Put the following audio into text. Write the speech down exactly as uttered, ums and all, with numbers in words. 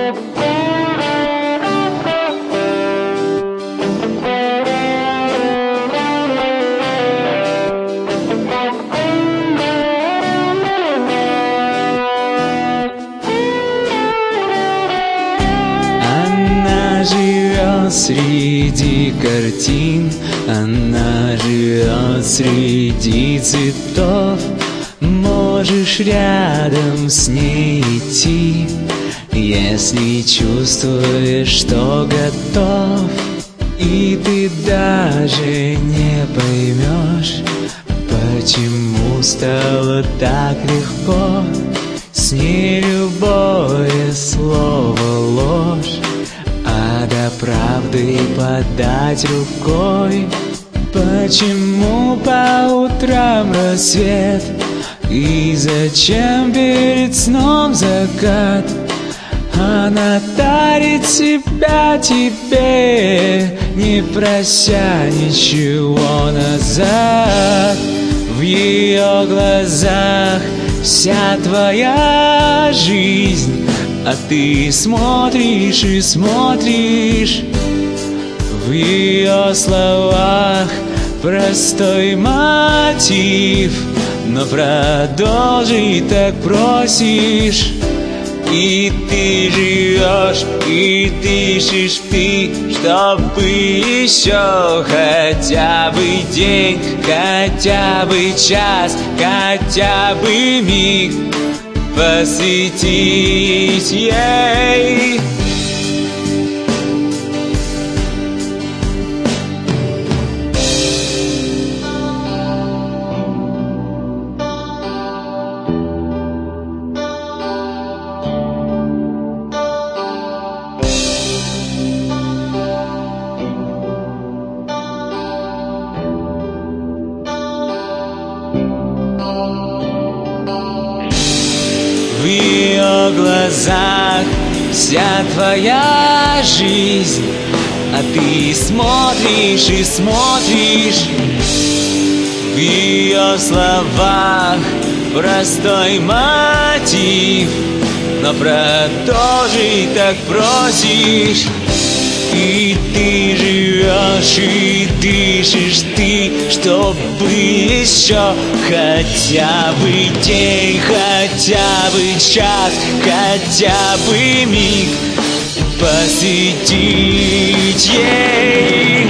Живет среди картин, она живет среди цветов. Можешь рядом с ней идти, если чувствуешь, что готов. И ты даже не поймешь, почему стало так легко. С ней любое слово ложь, а до правды подать рукой. Почему по утрам рассвет, и зачем перед сном закат? Она дарит себя тебе, не прося ничего назад. В ее глазах вся твоя жизнь, а ты смотришь и смотришь. В ее словах простой мотив, но продолжить так просишь. И ты живешь, и дышишь ты, чтобы еще хотя бы день, хотя бы час, хотя бы миг посвятить ей. В ее глазах вся твоя жизнь, а ты смотришь и смотришь. В ее словах простой мотив, но продолжить так просишь. И ты живешь, и дышишь ты, чтобы еще хотя бы день, хотя бы час, хотя бы миг посвятить ей.